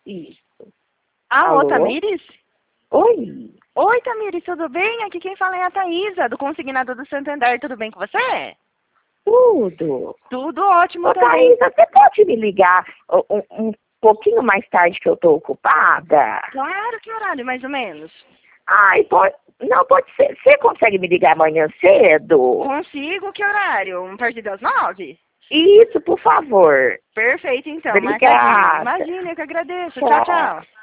Isso. Alô, Alô? Tamires? Oi. Oi, Tamires, tudo bem? Aqui quem fala é a Thaísa, do Consignado do Santander. Tudo bem com você? Tudo. Tudo ótimo Ô, também. Thaísa, você pode me ligar um pouquinho mais tarde que eu tô ocupada? Claro, que horário, mais ou menos? Ai, pode... Não, pode ser. Você consegue me ligar amanhã cedo? Consigo, que horário? A partir das 9? Isso, por favor. Perfeito, então, marcadinho. Obrigada. Imagina, eu que agradeço. Tchau, Tchau. tchau.